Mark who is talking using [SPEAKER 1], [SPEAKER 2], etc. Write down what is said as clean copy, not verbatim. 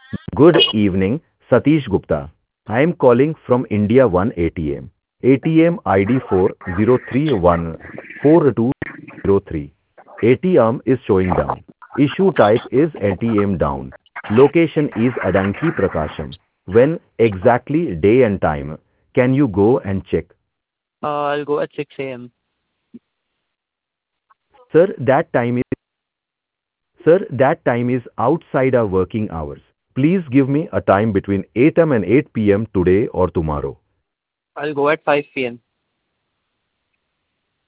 [SPEAKER 1] Good evening, Satish Gupta. I am calling from India 1 ATM. ATM ID 40314203. ATM is showing down. Issue type is ATM down. Location is Adanki Prakasham. When exactly day and time? Can you go and check?
[SPEAKER 2] I'll go at 6 a.m.
[SPEAKER 1] Sir, that time is outside our working hours. Please give me a time between 8 am and 8 p.m. today or tomorrow.
[SPEAKER 2] I'll go at 5 p.m.